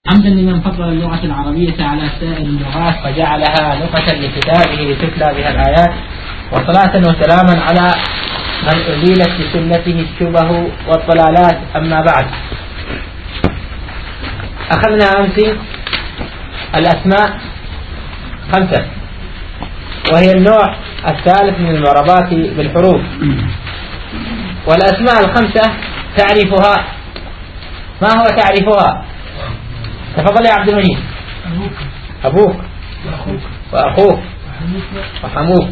حمدا لمن فضل اللغة العربية على سائر اللغات فجعلها لغة لكتابه تتلى بها الآيات، وصلاة وسلاما على من أزيلت بسنته الشبه والضلالات. أما بعد، أخذنا أمس الأسماء 5، وهي النوع الثالث من المعربات بالحروف. والأسماء 5 تعريفها، ما هو تعريفها؟ تفضل يا عبد المجيد. أبوك وأخوك وحموك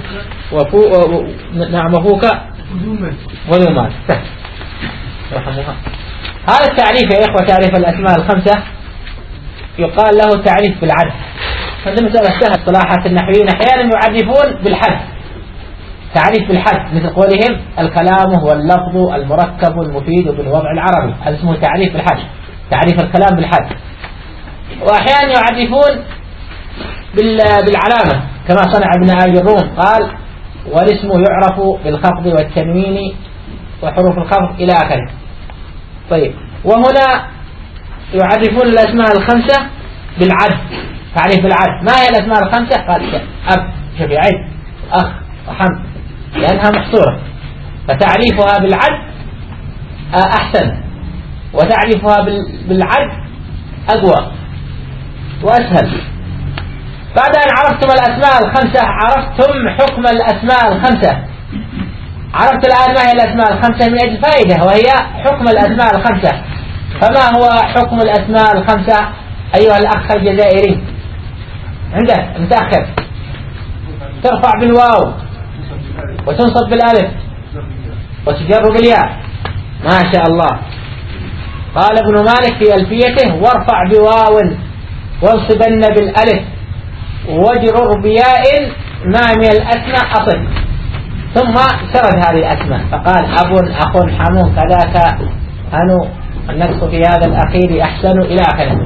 نعم أخوك وذومات. رحمها. هذا التعريف يا إخوة، تعريف الأسماء 5 يقال له تعريف بالعد. هذا مسألة سهلة. صلاحات النحويين أحيانا يعرفون بالحد، تعريف بالحد، مثل قولهم الكلام هو اللفظ المركب المفيد بالوضع العربي، هذا اسمه تعريف بالحد، تعريف الكلام بالحد. وأحيانا يعرفون بالعلامة كما صنع ابن آل الروم، قال والاسم يعرف بالخفض والتنوين وحروف الخفض إلى آخره. طيب، وهنا يعرفون الأسماء 5 بالعد، تعريف بالعد. ما هي الأسماء 5؟ قال أب، شفيعين، أخ، وحمد، لأنها محصورة، فتعريفها بالعد أحسن، وتعريفها بالعد أقوى وأسهل. بعد أن عرفتم الأسماء 5 عرفتم حكم الأسماء 5. عرفت الآن ما هي الأسماء 5 من أجل فائدة، وهي حكم الأسماء 5. فما هو حكم الأسماء 5 أيها الأخ الجزائري؟ عندك متأخر، ترفع بالواو وتنصب بالألف وتجر بالياء. ما شاء الله. قال ابن مالك في ألفيته: وارفع بواو وانصبن بالألف واجرر بياء ما من الأسماء أصل. ثم سرد هذه الأسماء فقال: أب، أخ، حم، كذاك، أنو، النقص في هذا الأخير أحسن، إلى آخره.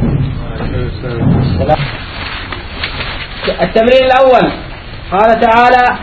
التمرين الأول قال تعالى: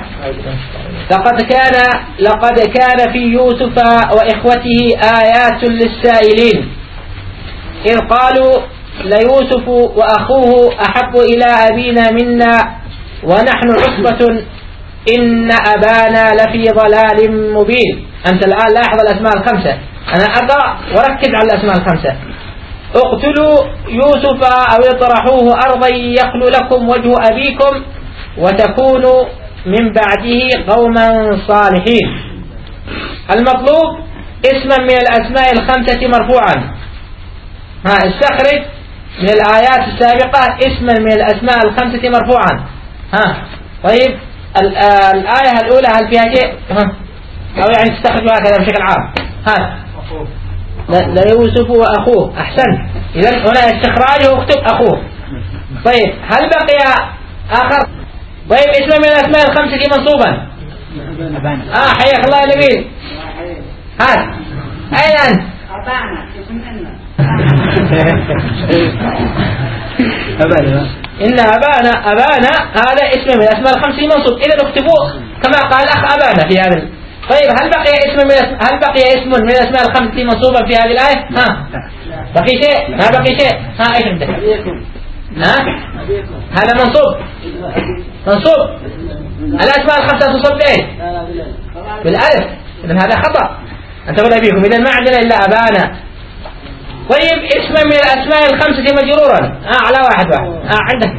لقد كان في يوسف وإخوته آيات للسائلين إذ قالوا ليوسف وأخوه أحب إلى أبينا منا ونحن عصبة إن أبانا لفي ضلال مبين. أنت الآن لاحظ الأسماء 5، أنا أقرأ وركز على الأسماء 5. اقتلوا يوسف أو اطرحوه أرضا يخل لكم وجه أبيكم وتكونوا من بعده قوما صالحين. المطلوب اسما من الأسماء 5 مرفوعا. استخرج من الآيات السابقة اسما من الأسماء 5 مرفوعا. طيب، الآية الأولى هل فيها شيء؟ أو يعني تستخرجها هكذا بشكل عام. لا يوسف وأخوه. أحسن. إذن هنا استخراجه اكتب أخوه. طيب، هل بقي آخر؟ طيب، اسم من الأسماء 5 منصوبا. حياك الله يا نبيل. أين أنت؟ أبانا. إن أبانا هذا اسم من الأسماء 5 منصوب. إذا اكتبوه كما قال الأخ أبانا في هذا. طيب، هل بقي اسم من الأسماء 5 منصوبا في هذه الآية؟ بقي شيء؟ ما بقي شيء. إيش عندك؟ هذا منصوب. الأسماء 5 تصب بإيش؟ بالألف. إذن هذا خطأ. أنت ولا أبيكم. إذن ما عندنا إلا أبانا. طيب، اسم من الأسماء 5 مجرورا. على واحد. عندك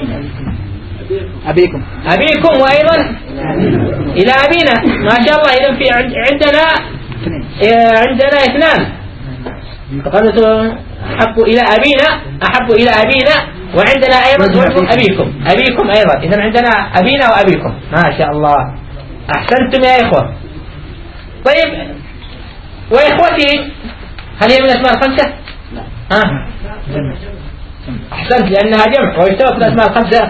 أبيكم وأيضا إلى أبينا. ما شاء الله. إذن في عندنا 2. فقالت أحب إلى أبينا وعندنا أيضا أبيكم أيضا. إذن عندنا أبينا وأبيكم. ما شاء الله، أحسنتم يا إخوة. طيب، وإخوتي هل هي من الأسماء 5؟ أحسنت، لأنها جمع، ويشترط في الأسماء 5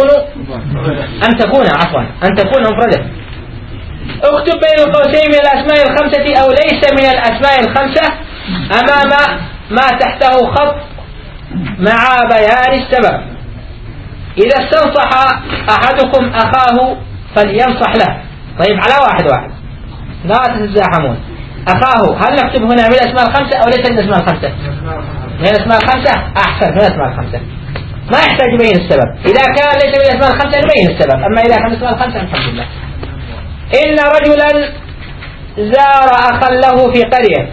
أن تكون مفردة. اكتب بين قوسين من الأسماء 5 أو ليس من الأسماء 5 أمام ما تحته خط مع بيان السبب. إذا استنصح أحدكم أخاه فلينصح له. طيب، على واحد لا تتزاحمون. أخاه هل نكتب هنا من الأسماء 5 أو ليس من الأسماء 5؟ من الأسماء الخمسة أحسن من الأسماء الخمسة، ما يحتاج يبين السبب. إذا كان ليس من الأسماء الخمسة نبين السبب، أما إذا كان من الأسماء الخمسة الحمد لله. إن رجلا زار أخا له في قرية.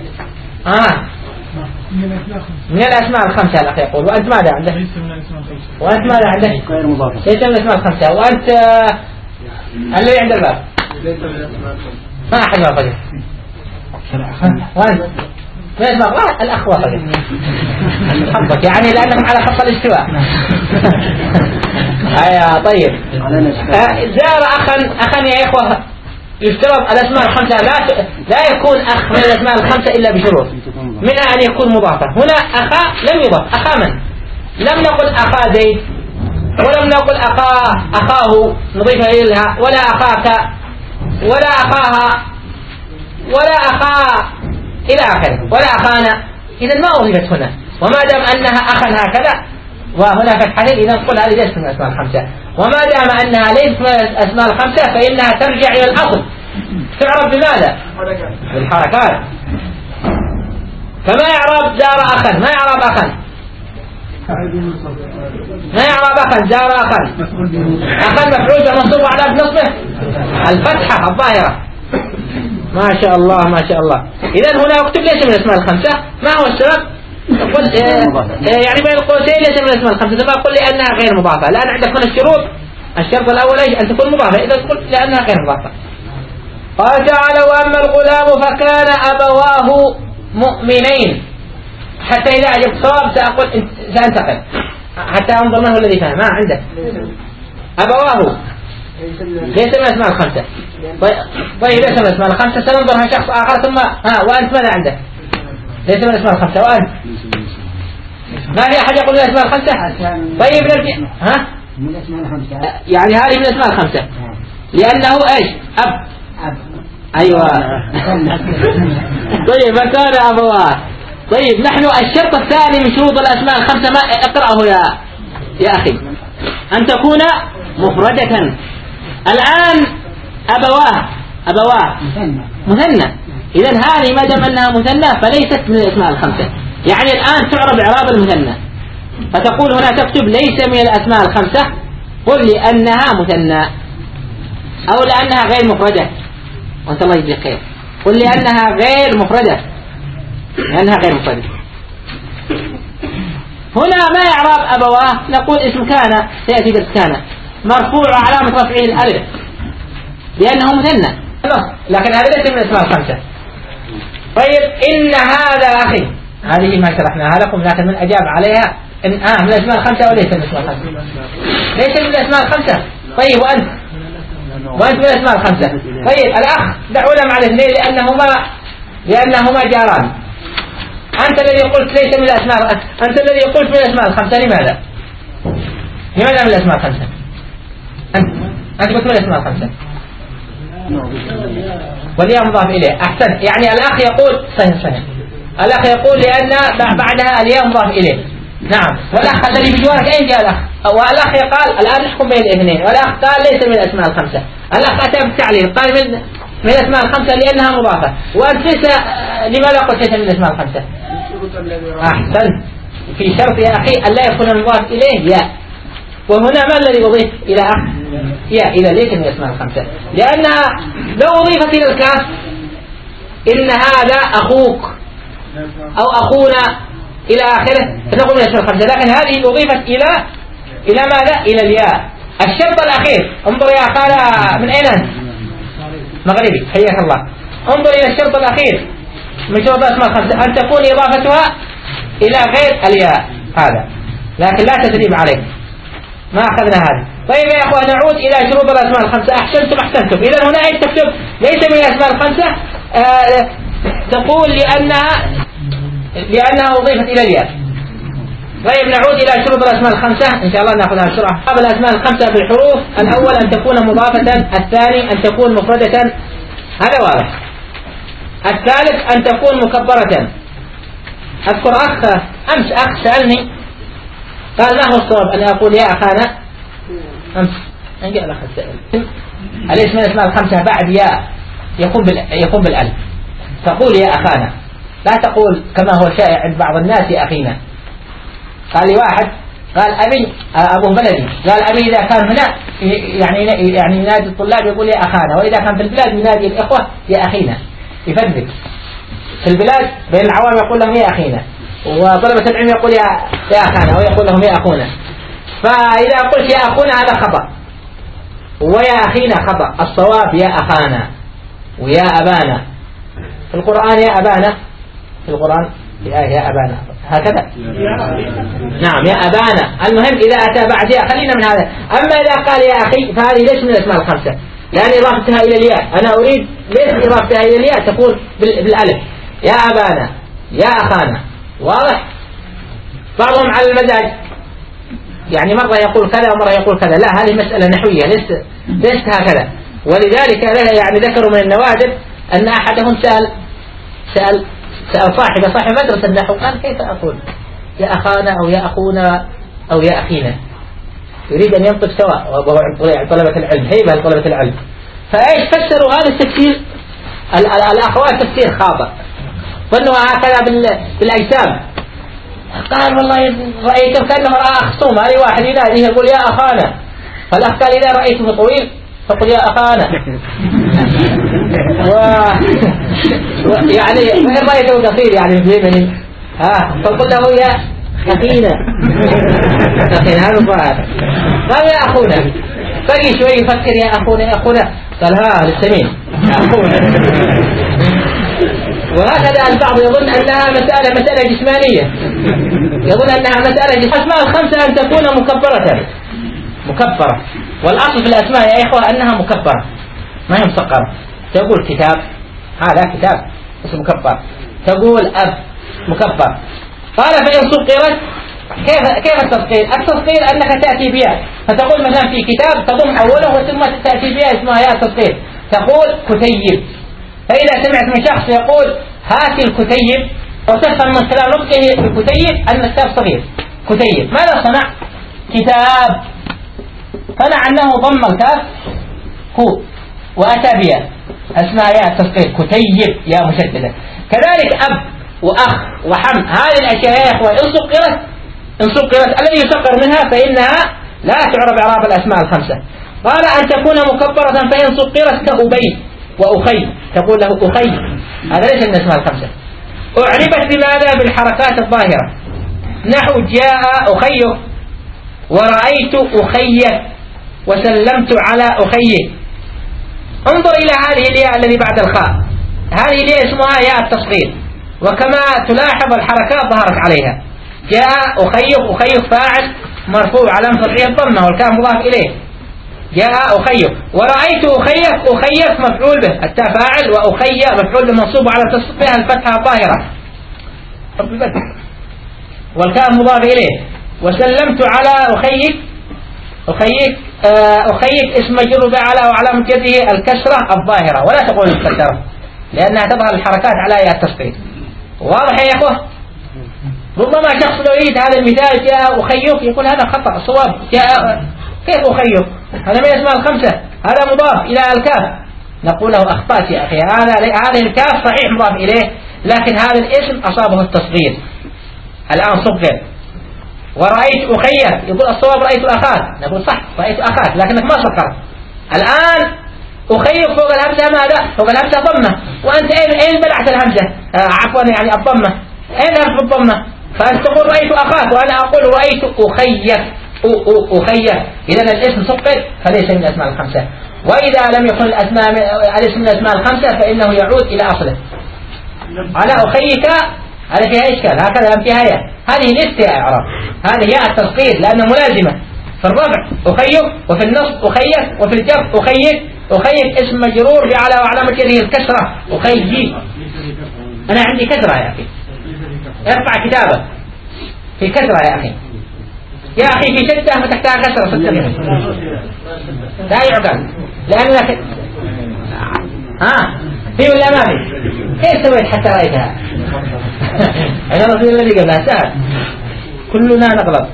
من الأسماء الخمسة الأخ يقول. وأنت ماذا عندك؟ وأنت ماذا عندك؟ غير مضاف. ليس من الأسماء الخمسة. وأنت الذي عند الباب ما أحد ما قدر. وأنت من الأسماء الأخ وقدر حظك يعني لأنكم على خط الاستواء. طيب. زار أخا يا إخوة، يفترض الأسماء الخمسة لا يكون أخ من الأسماء الخمسة إلا بشروط، منها أن يكون مضافة. هنا أخا لم يضاف. أخا من؟ لم نقل أخا زيد، ولم نقل أخاه نضيف إليها، ولا أخاك، ولا أخاها، ولا أخا إلى آخره، ولا أخانا. إذا ما أضيفت هنا. وما دام أنها أخا هكذا وهنا فتحتين، إذا نقول هذه ليست من الأسماء الخمسة. وما دام أنها ليست من الأسماء الخمسة فإنها ترجع إلى الأصل. تعرف بماذا؟ بالحركات. فما يعرب زار أخا، ما يعرب أخا، ما يعرب أخا، زار أخا. أخا مفعول منصوب على نصبه الفتحة الظاهرة. ما شاء الله ما شاء الله. إذن هنا اكتب ليس من الأسماء الخمسة. ما هو السبب؟ قل يعني بين القوسين ليس من الأسماء الخمسة. ثم قل لأنها غير مضافة. الآن عندك هنا الشروط. الشرط الأول أن تكون مضافة، إذا قلت لأنها غير مضافة. قال تعالى: وأما الغلام فكان أبواه مؤمنين. حتى إذا أجبت صواب سأنتقل حتى أنظر من هو الذي فهم. ما عندك أبواه ليس من الأسماء الخمسة. طيب ليس من الأسماء الخمسة، سننظرها شخص آخر. ثم وأنت ماذا عندك؟ ليس من الأسماء الخمسة. وأنت ما في أحد يقول من الأسماء الخمسة. طيب نرجع. من الأسماء الخمسة يعني هذه من الأسماء الخمسة لأنه إيش؟ أب. أيوة. طيب فكان أبواه. طيب نحن الشرط الثاني من شروط الأسماء الخمسة ما اقرأه يا أخي، أن تكون مفردة. الآن أبواه مثنى. إذن هذه ما دام أنها مثنى فليست من الأسماء الخمسة. يعني الآن تعرب إعراب المثنى، فتقول هنا تكتب ليس من الأسماء الخمسة. قل لأنها مثنى أو لأنها غير مفردة. وأنت الله يجزيك خير. قل لأنها غير مفردة، لأنها غير مفردة. هنا ما يعرب أبواه. نقول اسم كان، سيأتي درس كان، مرفوع علامة رفعه الألف لأنه مثنى. لكن هذا ليس من الأسماء الخمسة. طيب إن هذا أخي، هذه ما شرحناها لكم لكن من أجاب عليها إن من الأسماء الخمسة وليس من الأسماء الخمسة. ليس من الأسماء الخمسة. طيب وأنت من الأسماء الخمسة. طيب الأخ دعونا مع الاثنين لأنهما جاران. أنت الذي قلت ليس من الأسماء، أنت الذي قلت من الأسماء الخمسة. لماذا من الأسماء الخمسة؟ أنت قلت من الأسماء الخمسة والياء مضاف إليه. أحسن. يعني الأخ يقول صحيح. الأخ يقول لأن بعدها الياء مضاف إليه. نعم. والأخ الذي بجوارك أين جاء الأخ؟ والأخ قال الآن نحكم بين الاثنين. والأخ قال ليس من الأسماء الخمسة. الأخ أتى بالتعليل قال من الأسماء الخمسة لأنها مضافة. وأنت لماذا قلت ليس من الأسماء الخمسة؟ أحسن. في شرط يا أخي أن لا يكون المضاف إليه ياء. وهنا ما الذي أضيف إلى أخ؟ ياء. إذا ليس من الأسماء الخمسة، لأنها لو أضيفت إلى الكاف إن هذا أخوك أو أخونا إلى آخره فنقول من الأسماء الخمسة. لكن هذه أضيفت إلى ماذا؟ إلى الياء. الشرط الأخير، انظر يا أخانا من أين أنت؟ مغربي، حياك الله. انظر إلى الشرط الأخير من شروط الأسماء الخمسة، أن تكون إضافتها إلى غير الياء. هذا لكن لا تدريب عليه، ما أخذنا هذا. طيب يا أخوة نعود إلى شروط الأسماء الخمسة. أحسنتم. إذن هنا أين تكتب ليس من الأسماء الخمسة؟ تقول لأنها أضيفت إلى الياء. طيب نعود إلى شروط الأسماء الخمسة إن شاء الله نأخذها بسرعة. قبل الأسماء الخمسة بالحروف: الأول أن تكون مضافة، الثاني أن تكون مفردة، هذا واضح. الثالث أن تكون مكبرة. أذكر أمس أخ سألني قال ما هو الصواب أن أقول يا أخانا أمس أن جاء الأخ السائل الاسم من الأسماء الخمسة بعد يا يكون بالألف. تقول يا أخانا، لا تقول كما هو شائع عند بعض الناس يا أخينا. قال لي واحد قال أبي أبو بلدي قال أبي إذا كان هنا يعني ينادي الطلاب يقول يا أخانا، وإذا كان في البلاد ينادي الإخوة يا أخينا، يفرق في البلاد بين العوام يقول لهم يا أخينا، وطلبة العلم يقول يا أخانا ويقول لهم يا أخونا. فإذا قلت يا أخونا هذا خطأ، ويا أخينا خطأ، الصواب يا أخانا ويا أبانا. في القرآن يا أبانا، في القرآن يا أبانا هكذا، نعم يا أبانا. المهم إذا أتى بعد يا خلينا من هذا. أما إذا قال يا أخي فهذه ليس من الأسماء الخمسة، لأن إضافتها إلى الياء، أنا أريد ليس إضافتها إلى الياء تكون بالألف، يا أبانا يا أخانا، واضح؟ بعضهم على المزاج، يعني مرة يقول كذا ومرة يقول كذا، لا هذه مسألة نحوية ليست هكذا. ولذلك يعني ذكروا من النوادر أن أحدهم سأل صاحب مدرسة النحو قال كيف أقول يا أخانا أو يا أخونا أو يا أخينا، يريد أن ينطق سواء، وهو عند طلبة العلم، هيبة لطلبة العلم. فإيش فسروا هذا التفسير الأخوات تفسير خاطئ، ظنوا هكذا بالأجسام. قال والله رأيته كأنه رأى خصوم، هذه واحد ينادي يقول يا أخانا، فالأخ قال إذا رأيته طويل فقل يا أخانا يعني وإن رأيته قصير يعني فهمني فقل له يا أخينا هذا الظاهر. قال يا أخونا، بقي شوي يفكر يا أخونا يا أخونا، قال للسمين أخونا. وهكذا البعض يظن أنها مسألة جسمانية، يظن أنها مسألة الأسماء الخمسة أن تكون مكبرة، والأصل في الأسماء يا إخوة أنها مكبرة ما هي مسقرة. تقول كتاب هذا كتاب اسم مكبر، تقول أب مكبر. قال فإن صقرت كيف التصغير؟ التصغير أنك تأتي بها، فتقول مثلا في كتاب تضم أوله وثم تأتي بها اسمها يا التصغير، تقول كتيب. فإذا سمعت من شخص يقول هات الكتيب، وتفهم من خلال نطقه بكتيب أن الكتاب صغير كتيب، ماذا صنع؟ كتاب، صنع أنه ضم الكاف كو وأتى بها أسماء يا التصغير كتيب يا مشددة. كذلك أب وأخ وحم، هذه الأشياء يا إخوة إن صقرت الذي يصقر منها فإنها لا تعرف إعراب الأسماء الخمسة. قال أن تكون مكبرة فإن صقرت كأبي وأخي، تقول له أخي، هذا ليس من الأسماء الخمسة. أعربت بماذا؟ بالحركات الظاهرة، نحو جاء أخيه ورأيت أخيه وسلمت على أخيه. انظر إلى هذه الياء الذي بعد الخاء، هذه الياء اسمها ياء التصغير، وكما تلاحظ الحركات ظهرت عليها. جاء أخيه فاعل مرفوع علامة رفعه الضمة والكاف مضاف إليه، جاء أخيه. ورأيت أخيك مفعول به التاء فاعل، وأخي مفعول به منصوب على تصفيها الفتحة الظاهرة والكاف مضاف إليه. وسلمت على أخيك اسم مجرور بعلى وعلامة جره الكسرة الظاهرة، ولا تقول الكسرة لأنها تظهر الحركات على ياء التصغير. واضح يا إخوة؟ ربما شخص لو يريد هذا المثال جاء أخيك يقول هذا خطأ، الصواب جاء كيف أخيك؟ هذا من الأسماء الخمسة، هذا مضاف إلى الكاف. نقول له أخطأت يا أخي، هذه الكاف صحيح مضاف إليه، لكن هذا الاسم أصابه التصغير الآن صغر. ورأيت أخيك يقول الصواب رأيت أخاك، نقول صح رأيت أخاك لكنك ما صغرت. الآن أخيك فوق الهمزة ماذا؟ فوق الهمزة ضمة، وأنت أين بلعت الهمزة؟ عفوا يعني الضمة، أين هرف الضمة؟ فأنت تقول رأيت أخاك وأنا أقول رأيت أخيك إذا الاسم صغر فليس من الأسماء الخمسة. وإذا لم يكن الاسم من الأسماء الخمسة فإنه يعود إلى أصله. على أخيك هذا فيها إشكال، هكذا لم فيها ياء، هذه ليست ياء إعراب، هذه ياء التصغير لأنها ملازمة في الرفع أخيك، وفي النصب أخيك، وفي الجر أخيك اسم مجرور بعلى وعلامة جره الكسرة أخيك. أنا عندي كسرة يا أخي، ارفع كتابك في كسرة يا أخي، يا أخي في شدة فتحتها كسرة صدقني لا يعقل لأنك في ولا ما في؟ كيف سويت حتى رأيتها؟ أنا رسول الذي قبلها سهل، كلنا نغلط.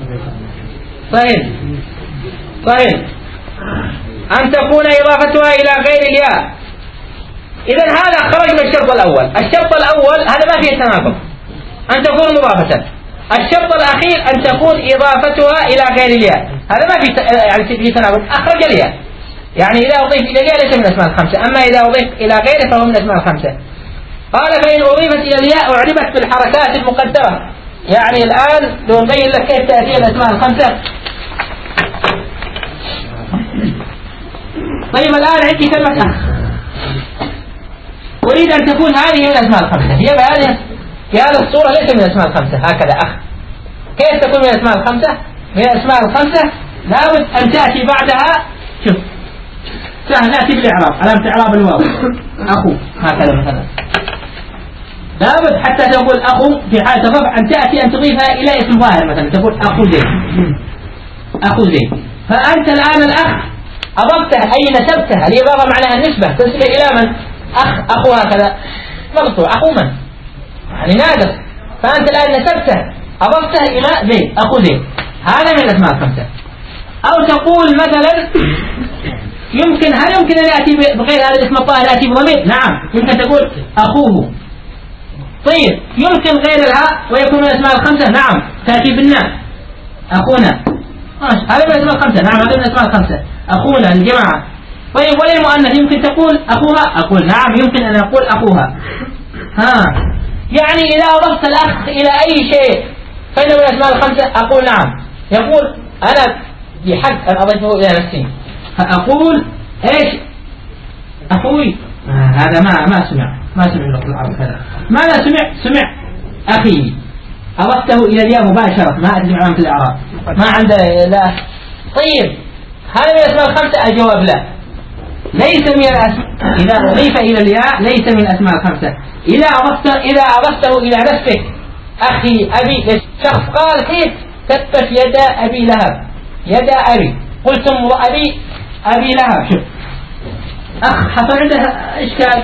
طيب أن تكون إضافتها إلى غير الياء. إذن هذا خرج من الشرط الأول. الشرط الأول هذا ما فيه تناقض، أن تكون مضافة. الشرط الأخير أن تكون إضافتها إلى غير الياء. هذا ما في يعني في تناول، أخرج الياء، يعني إذا أضيف إلى الياء ليس من الأسماء الخمسة، أما إذا أضيف إلى غيره فهو من الأسماء الخمسة. قال فإن أضيفت إلى الياء أعربت بالحركات المقدرة. يعني الآن لو نبين لك كيف تأتي الأسماء الخمسة. طيب الآن عندي كلمة أخ، أريد أن تكون هذه من الأسماء الخمسة، هي في هذه الصورة ليس من الأسماء الخمسة، هكذا أخ. كيف تكون من الأسماء الخمسة؟ من الأسماء الخمسة لابد أن تأتي بعدها، شوف سهل، نأتي بالإعراب، علامة إعراب الواو أخو، هكذا مثلا. لابد حتى تقول أخو في حالة الرفع أن تأتي أن تضيفها إلى اسم ظاهر، مثلا تقول أخو زيد، أخو زيد. فأنت الآن الأخ أضفته أي نسبته، الإضافة معناها النسبة، تنسبه إلى من؟ أخو هكذا مقطوع، أخو من؟ يعني نادر. فأنت الآن نسبته أضفته إلى زيد، أخو زيد، هذا من الأسماء الخمسة. أو تقول مثلا هل يمكن أن يأتي بغير هذا الاسم الظاهر يأتي بضمير؟ نعم، يمكن تقول أخوه. طيب يمكن غير الهاء ويكون من الأسماء الخمسة؟ نعم، تأتي بالناء، أخونا، هذا من الأسماء الخمسة. نعم، هذا من الأسماء الخمسة، أخونا الجماعة. طيب وللمؤنث يمكن تقول أخوها؟ أقول نعم، يمكن أن أقول أخوها. يعني إذا أضفت الأخ إلى أي شيء فإنه من الأسماء الخمسة؟ أقول نعم. يقول أنا بحق أن أضيفه إلى نفسي، فأقول إيش؟ أخوي. هذا ما سمع لغة العرب هذا. ماذا سمع أخي، أضفته إلى الياء مباشرة، ما أدري علامة الإعراب، ما عنده لا. طيب هذا من الأسماء الخمسة؟ الجواب لا، ليس من الأسماء. إذا أضيف إلى الياء ليس من الأسماء الخمسة. إذا أضفته إلى نفسك، أخي، أبي، شخص قال فيك تبت يد أبي لهب، يد أبي، قلت أبي لهب، شوف أخ حصل عنده إشكال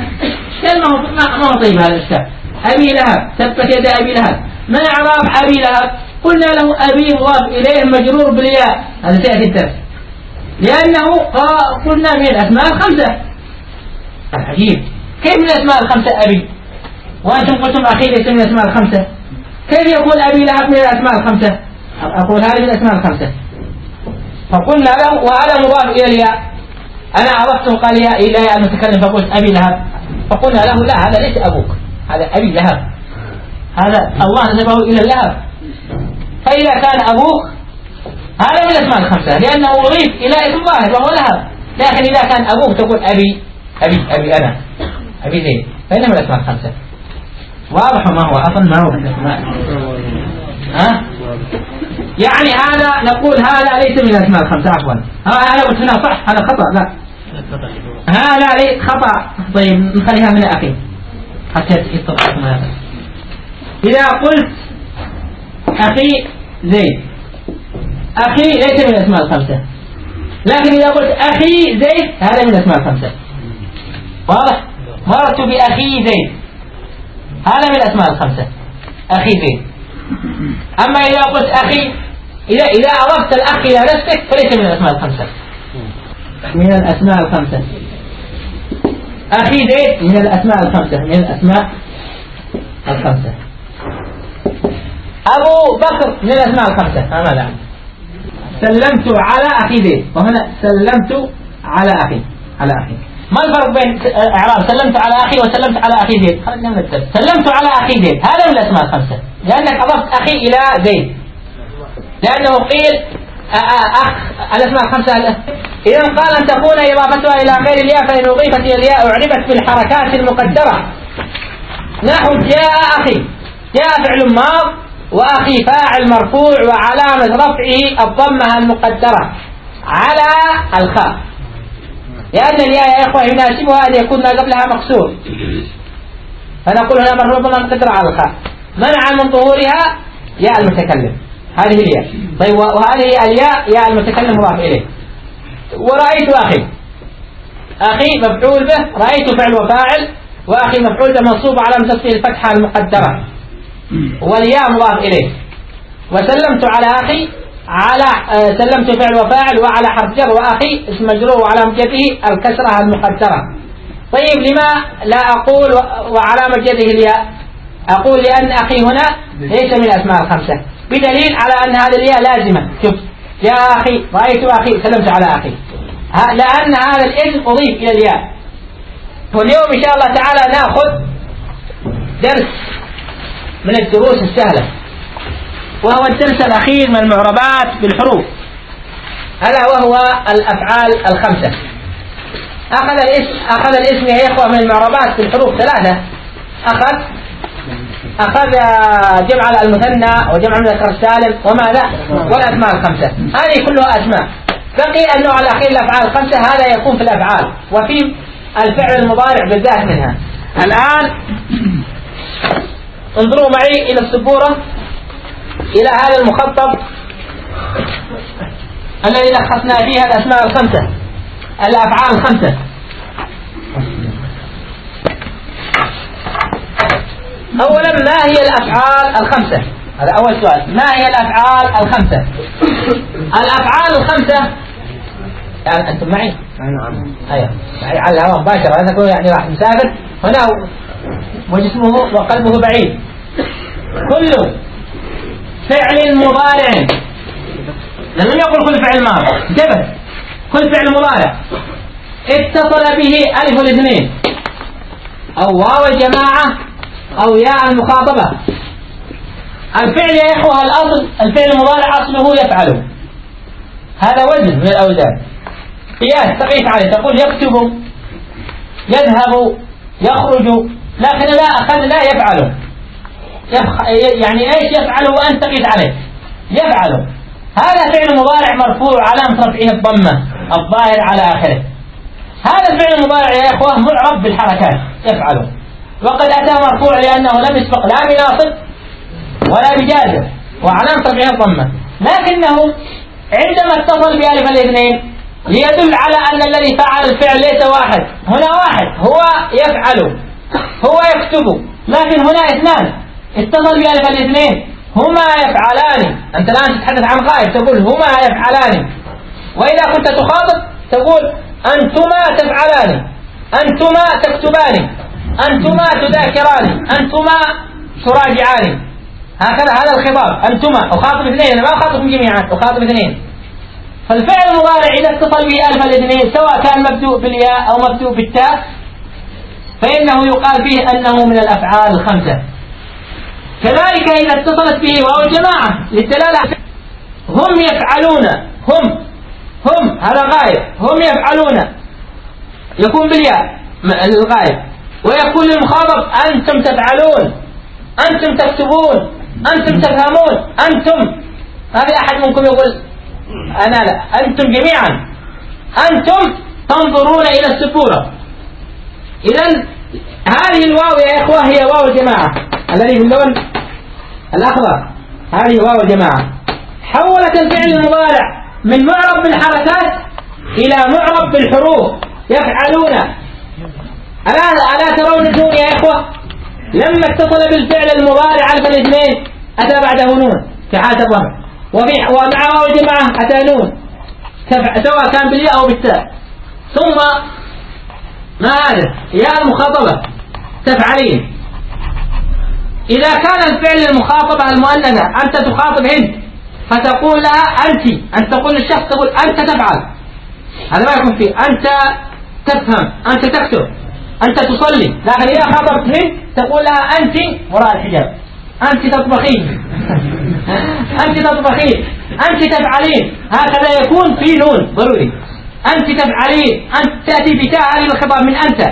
ما هو طيب هذا الإشكال. أبي لهب، تبت يد أبي لهب، ما إعراب أبي لهب؟ قلنا له أبي مضاف إليه مجرور بالياء، هذا سيأتي الدرس، لأنه قلنا من الأسماء الخمسة. عجيب، كيف من الأسماء الخمسة أبي وأنتم قلتم أخي ليس من الأسماء الخمسة؟ كيف يقول أبي لهب من الأسماء الخمسة؟ أقول هذه من الأسماء الخمسة. فقلنا له وهذا مضاف إلى الياء، أنا عرفته قال يا إلهي المتكلم، فقلت أبي لهب، فقلنا له لا، هذا ليس أبوك، هذا أبي لهب، هذا الله نسبه إلى اللهب. فإذا كان أبوك هذا من الأسماء الخمسة لأنه أضيف إلى اسم ظاهر وهو لهب. لكن إذا كان أبوك تقول أبي أنا أبي زيد، فإنه من الأسماء الخمسة. واضح ما هو أصلا ما هو الأسماء. يعني هذا نقول هذا ليس من الأسماء الخمسة، عفوا هذا قلت هنا صح، هذا خطأ، لا هذا ليس خطأ. طيب نخليها من أخي حتى يتضح هذا. إذا قلت أخي زيد، أخي ليس من الأسماء الخمسة، لكن إذا قلت أخي زيد هذا من الأسماء الخمسة. واضح؟ مررت بأخي زيد، هذا من الأسماء الخمسة، أخي زيد. أما إذا قلت أخي، إذا أضفت الأخ إلى نفسك فليس من الأسماء الخمسة. من الأسماء الخمسة أخي زيد من الأسماء الخمسة، من الأسماء الخمسة. أبو بكر من الأسماء الخمسة. ماذا عندي؟ سلمت على أخي زيد، وهنا سلمت على أخي. ما الفرق بين إعراب سلمت على أخي وسلمت على أخي زيد؟ خلينا نكتب سلمت على أخي زيد، هذا من الأسماء الخمسة لأنك أضفت أخي إلى زيد، لأنه قيل أخ الأسماء الخمسة. إذا قال أن تكون إضافتها إلى غير الياء فإن أضيفت إلى الياء أعربت بالحركات المقدرة، نحو جاء أخي، جاء فعل ماض وأخي فاعل مرفوع وعلامة رفعه الضمة المقدرة على الخاء، لأن الياء يا إخوة يناسبها أن يكون ما قبلها مكسور، فنقول هنا مرفوع ضمة مقدرة على الخاء منع من ظهورها ياء المتكلم، هذه الياء. طيب وهذه الياء ياء المتكلم مضاف إليه. ورأيت أخي مفعول به، رأيت فعل وفاعل، وأخي مفعول به منصوب على مسفه الفتحة المقدرة والياء مضاف إليه. وسلمت على أخي، سلمت فعل وفاعل وعلى حرف جر، وأخي اسم مجرور وعلامة جره الكسرة المقدرة. طيب لما لا أقول وعلامة جره الياء؟ أقول لأن أخي هنا ليس من الأسماء الخمسة، بدليل على أن هذه الياء لازمة. شوف يا أخي، رأيت أخي، سلمت على أخي، لأن هذا الاسم أضيف إلى الياء. واليوم إن شاء الله تعالى نأخذ درس من الدروس السهلة، وهو الدرس الأخير من المعربات بالحروف، ألا وهو الأفعال الخمسة. أخذ الاسم يا إخوة من المعربات بالحروف ثلاثة. أخذ جمع المثنى وجمع المذكر السالم وماذا والأسماء الخمسة، هذه كلها أسماء. بقي النوع الأخير الأفعال الخمسة، هذا يكون في الأفعال وفي الفعل المضارع بالذات منها. الآن انظروا معي إلى السبورة، إلى هذا المخطط الذي لخصنا فيها الأسماء الخمسة، الأفعال الخمسة. أولا، ما هي الأفعال الخمسة؟ هذا أول سؤال. ما هي الأفعال الخمسة؟ الأفعال الخمسة، يعني أنتم معي؟ نعم. أيوة، يعني على الهواء مباشرة، لا تقول يعني راح مسافر هنا وجسمه وقلبه بعيد. كل فعل مضارع، لم يقل كل فعل ماضي، انتبه، كل فعل مضارع اتصل به ألف الاثنين أو واو الجماعة أو ياء المخاطبة. الفعل يا إخوة الأصل، الفعل المضارع أصله يفعل، هذا وزن من الأوزان، قياس تقيس عليه، تقول يكتب، يذهب، يخرج، لكن لا أخذنا يفعل. يعني إيش يفعل وأنت تقيس عليه؟ يفعل. هذا فعل مضارع مرفوع علامة رفعه الضمة الظاهر على آخره. هذا الفعل المضارع يا إخوة معرب بالحركات، يفعل، وقد أتى مرفوع لأنه لم يسبق لا بناصب ولا بجازم وعلامة رفعه الضمة، لكنه عندما اتصل بألف الاثنين ليدل على أن الذي فعل الفعل ليس واحد، هنا واحد هو يفعل، هو يكتب، لكن هنا اثنان اتصل بألف الاثنين هما يفعلان. أنت الآن تتحدث عن غائب تقول هما يفعلان، وإذا كنت تخاطب تقول أنتما تفعلان، أنتما تكتبان، أنتما تذاكران، أنتما تراجعان. هكذا هذا الخطاب، أنتما أخاطب اثنين، أنا ما أخاطبكم جميعا، أخاطب اثنين. فالفعل المضارع إذا اتصل به ألف الاثنين سواء كان مبدوء بالياء أو مبدوء بالتاء فإنه يقال فيه أنه من الأفعال الخمسة. كذلك إذا اتصلت به واو الجماعة للدلالة، هم يفعلون، هم هذا غائب، هم يفعلون يكون بالياء الغائب، ويكون للمخاطب أنتم تفعلون، أنتم تكتبون، أنتم تفهمون، أنتم. ما في أحد منكم يقول أنا لا، أنتم جميعا، أنتم تنظرون إلى السبورة. إذن هذه الواو يا إخوة هي واو الجماعة الذي باللون الأخضر، هذه واو الجماعة حولت الفعل المضارع من معرب بالحركات إلى معرب بالحروف، يفعلون. ألا ترون النون يا إخوة لما اتصل بالفعل المضارع ألف الاثنين أتى بعده نون في حالة الضم، ومع واو الجماعة أتى نون سواء كان بالياء أو بالتاء، ثم ما هذا ياء المخاطبة تفعلين. إذا كان الفعل المخاطبة المؤنثة أنت تخاطب هند فتقول لها أنت تقول للشخص تقول أنت تفعل، هذا ما يكون فيه. أنت تفهم، أنت تكتب، أنت تصلي، لكن إذا خاطبت هند تقول لها أنت وراء الحجاب، أنت تطبخين أنت تطبخين، أنت تفعلين، هكذا يكون في نون ضروري. أنت تفعلين، أنت تأتي بتاء هذه الخطاب من أنت،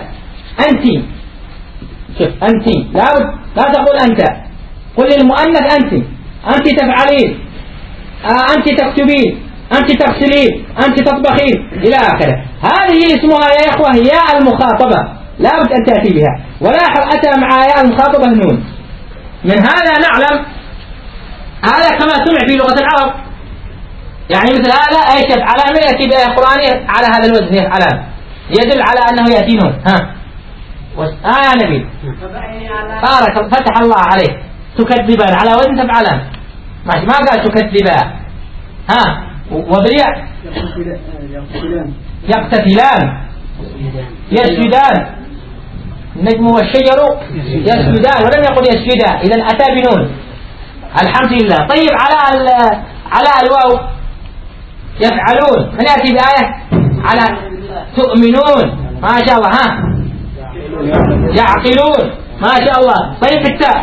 شوف أنت لا تقول أنت، قل للمؤنث أنت تفعلين، أنت تكتبين، أنت تغسلين، أنت تطبخين إلى آخره. هذه اسمها يا إخوة ياء المخاطبة، لا بد أن تأتي بها. ولاحظ أتى مع ياء المخاطبة نون. من هذا نعلم هذا كما سمع في لغة العرب، يعني مثل هذا أي يفعلان من يأتي بآية قرآنية على هذا الوزن يفعلان يدل على أنه يأتي نون. يا نبي بارك فتح الله عليك، تكذبان على وزن تفعلان، ماشي، ما قال تكذبان. وبالياء يقتتلان، يسجدان، النجم والشجر يسجدان، ولم يقل يسجدا، إذا أتى بنون. الحمد لله. طيب على الواو يفعلون، من يأتي بآية على تؤمنون، ما شاء الله. ها يعقلون، ما شاء الله. طيب التاء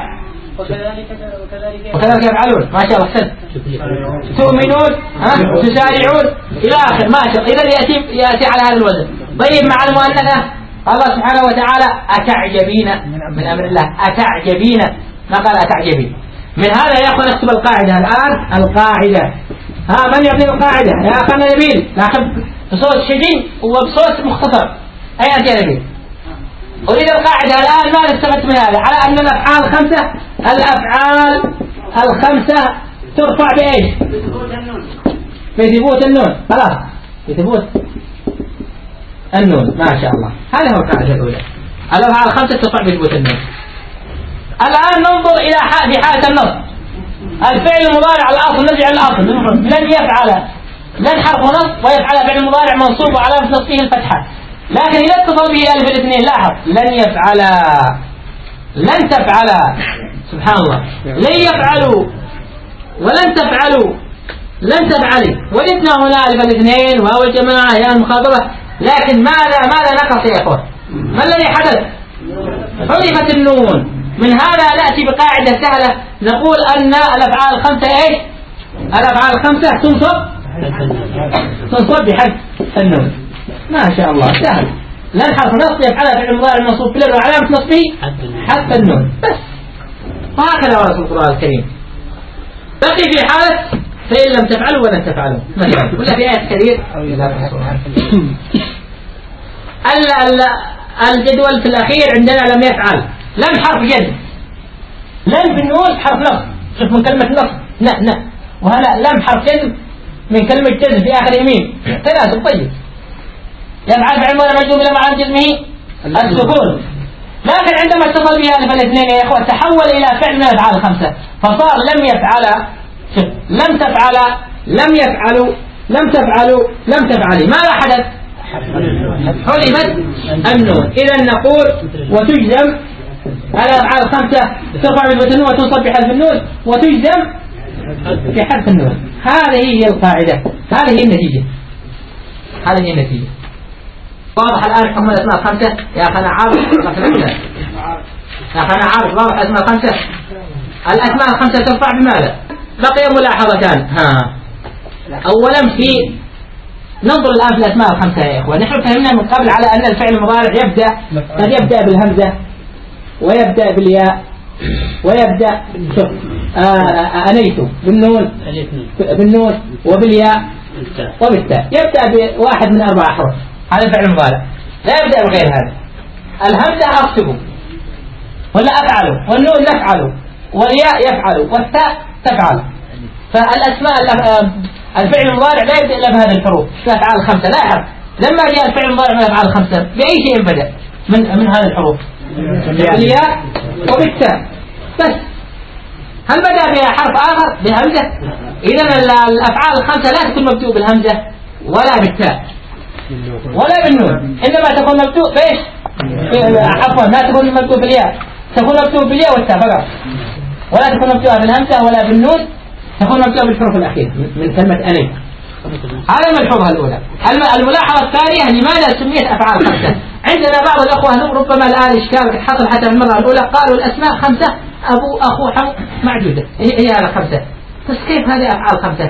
وكذلك يفعلون، ما شاء الله. حسن. تؤمنون، تسارعون إلى آخر، ما شاء الله. إذا يأتي على هذا الوزن. طيب مع المؤنثة الله سبحانه وتعالى أتعجبين من أمر الله، أتعجبين، ما قال أتعجبين. من هذا يا أخوان نكتب القاعدة الآن. القاعدة، من يعطي القاعدة يا أخوان نبيل؟ لكن بصوت شديد وبصوت مختصر. أين يا نبيل؟ أريد القاعدة الآن. ما استفدت من هذا؟ على أن الأفعال الخمسة، الأفعال الخمسة ترفع بإيش؟ بثبوت النون. خلاص، بثبوت النون، ما شاء الله. هذا هو القاعدة الأولى. الأفعال الخمسة ترفع بثبوت النون. الآن ننظر إلى في حالة النصب. الفعل المضارع الأصل نرجع للأصل. لن يفعل، لن حرف نصب، ويفعل فعل المضارع منصوب وعلامة نصبه الفتحة. لكن إذا اتصل به ألف الاثنين، لاحظ، لن يفعل، لن تفعل، سبحان الله، لن يفعلوا ولن تفعلوا، لن تفعلي، وجدنا هنا ألف الاثنين وهو الجماعة هي المخاطبة. لكن ماذا نقص يا أخوان؟ ما الذي حدث؟ حذفت النون. من هذا نأتي بقاعدة سهلة، نقول أن الأفعال الخمسة إيش؟ الأفعال الخمسة تنصب بحذف النون. ما شاء الله، سهل. لن حرف نصب يفعلها فعل مضارع منصوب في الأول وعلامة نصبه حذف النون بس. وهكذا ورد القرآن الكريم. بقي في حالة فإن لم تفعلوا ولن تفعلوا مثلا، ولا في آية كثير. الجدول في الأخير عندنا لم يفعل. لم حرف جد، لم بالنون حرف نصب. شوف من كلمة نصب وهنا لم حرف جد من كلمة جد في آخر يمين، تناسب طيب. يفعل فعل مضارع مجزوم إلى معنى جزمه السكون. لكن عندما اتصل بها ألف الاثنين يا إخوة تحول إلى فعل من الأفعال الخمسة، فصار لم يفعل، لم تفعل، لم يفعلوا، لم تفعلوا، لم تفعلي. ماذا حدث؟ حذفت النون. إذا نقول وتجزم الأفعال الخمسة ترفع بثبوت النون وتنصب بحذف النون وتجزم بحذف النون. هذه هي القاعدة، هذه هي النتيجة، هذه هي النتيجة. واضح الآن حكم الأسماء الخمسة يا أخانا عارف؟ يا أخانا عارف واضح الأسماء الخمسة؟ الأسماء الخمسة ترفع بماذا؟ بقي ملاحظتان. أولا في ننظر الآن في الأسماء الخمسة يا إخوة. نحن فهمنا من قبل على أن الفعل المضارع قد يبدأ بالهمزة ويبدأ بالياء ويبدأ أنيت بالنون وبالياء وبالتاء. يبدأ بواحد من 4 أحرف. هذا الفعل المضارع لا يبدأ بغير هذا. الهمزة أكتب ولا أفعل، والنون نفعل، والياء يفعل، والتاء تفعل. فالأسماء الفعل المضارع لا يبدأ إلا بهذه الحروف في الأفعال الخمسة. لاحظ لما جاء الفعل المضارع من الأفعال الخمسة بأي شيء بدأ من هذه الحروف؟ بالياء وبالتاء بس. هل بدأ بها حرف آخر بهمزة؟ إذا الأفعال الخمسة لا تكون مبدوء بالهمزة ولا بالتاء ولا بالنون، إنما تكون مبدوء بإيش؟ عفوا، لا تكون مبدوء بالياء، تكون مبدوء بالياء والتاء فقط، ولا تكون مبدوء بالهمزة ولا بالنون، تكون مبدوء بالحروف الأخيرة من كلمة أني. هذه الملحوظة الأولى. الملاحظة الثانية لماذا سميت أفعال خمسة؟ عندنا بعض الأخوة ربما الآن إشكال حصل حتى في المرة الأولى، قالوا الأسماء خمسة، أبو أخو حم معدودة، هي هذا خمسة. بس كيف هذه أفعال خمسة؟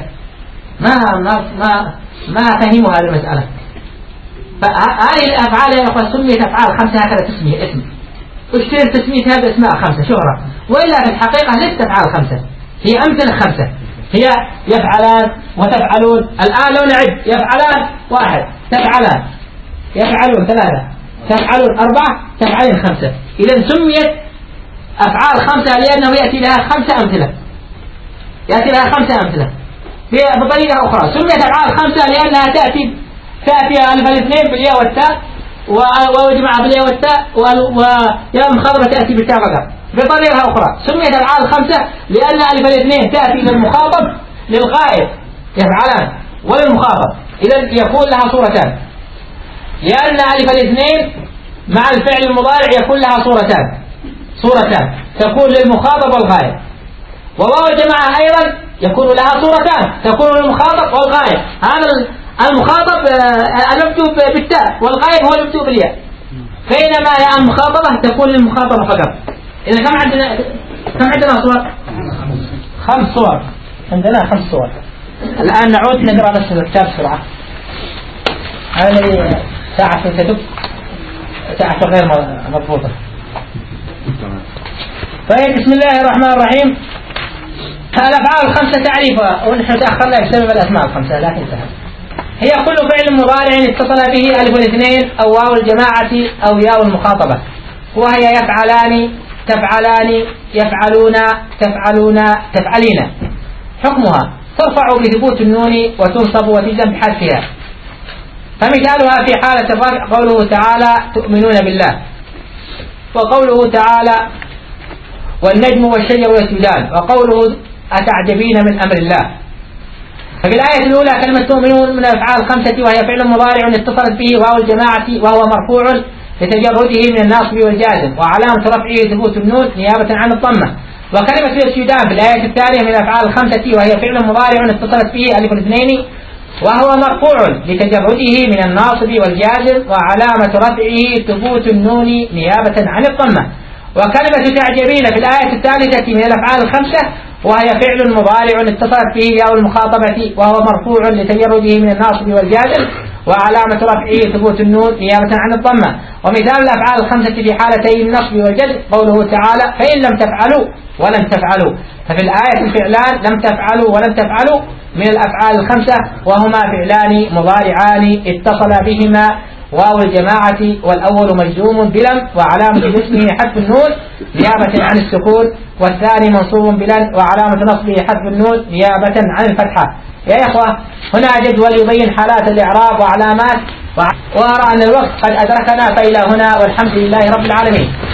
ما فهموا هذه المسألة. فهذه الأفعال يا أخوة سميت أفعال خمسة هكذا تسمية اسم، اشتري تسميتها بأسماء خمسة شهرة، وإلا في الحقيقة ليست أفعال خمسة، هي أمثلة خمسة. هي يفعلان وتفعلون. الآن لو نعد يفعلان 1، تفعلان، يفعلون 3، تفعلون 4، تفعلين 5. إذا سميت أفعال خمسة لأنه يأتي لها 5 أمثلة، يأتي لها 5 أمثلة. بطريقة أخرى سميت أفعال خمسة لأنها تأتي ألف الاثنين بالياء والتاء ويجمع بالياء والتاء وياء المخاطبة تأتي بالتاء فقط. بطريقة أخرى سميت الأفعال الخمسة لأن ألف الاثنين تأتي للمخاطب للغائب يفعلان وللمخاطب، إذا يكون لها صورتان. لأن ألف الاثنين مع الفعل المضارع يكون لها صورتان تكون للمخاطب والغائب. وواو الجماعة أيضا يكون لها صورتان تكون للمخاطب والغائب. هذا المخاطب المكتوب بالتاء والغائب هو المكتوب بالياء، بينما المخاطبة تكون للمخاطبة فقط. إذا كم عندنا صور؟ 5 صور. عندنا 5 صور. الآن نعود نقرأ بس الكتاب بسرعة. هذه ساعة تدق، ساعة غير مضبوطة. طيب بسم الله الرحمن الرحيم. الأفعال الخمسة تعريفها، ونحن تأخرنا بسبب الأسماء الخمسة لكن سهل. هي كل فعل مضارع اتصل به ألف الاثنين أو واو الجماعة أو ياء المخاطبة، وهي يفعلان، تفعلان، يفعلون، تفعلون، تفعلين. حكمها ترفع بثبوت النون وتنصب وتجزم بحذفها. فمثالها في حالة الرفع قوله تعالى تؤمنون بالله، وقوله تعالى والنجم والشجر يسجدان، وقوله أتعجبين من أمر الله. ففي الآية الأولى كلمة تؤمنون من الأفعال الخمسة، وهي فعل مضارع اتصلت به واو الجماعة وهو مرفوع لتجرده من الناصب والجازم، وعلامة رفعه ثبوت النون نيابة عن الضمة. وكلمة يسجدان في الآية الثانية من الأفعال الخمسة، وهي فعل مضارع اتصلت به ألف الاثنين وهو مرفوع لتجرده من الناصب والجازم، وعلامة رفعه ثبوت النون نيابة عن الضمة. وكلمة تعجبين في الآية الثالثة من الأفعال الخمسة، وهي فعل مضارع اتصلت به ياء المخاطبة وهو مرفوع لتجرده من الناصب والجازم، وعلامة رفعه ثبوت النون نيابة عن الضمة. ومثال الأفعال الخمسة في حالتي النصب والجزم قوله تعالى فإن لم تفعلوا ولم تفعلوا. ففي الآية الفعلان لم تفعلوا ولم تفعلوا من الأفعال الخمسة، وهما فعلان مضارعان اتصل بهما واو الجماعة، والأول مجزوم بلم وعلامة جزمه حذف النون نيابة عن السكون، والثاني منصوب بلن وعلامة نصبه حذف النون نيابة عن الفتحة. يا إخوة هنا جدول يبين حالات الإعراب وعلامات، وأرى أن الوقت قد أدركنا، فإلى هنا والحمد لله رب العالمين.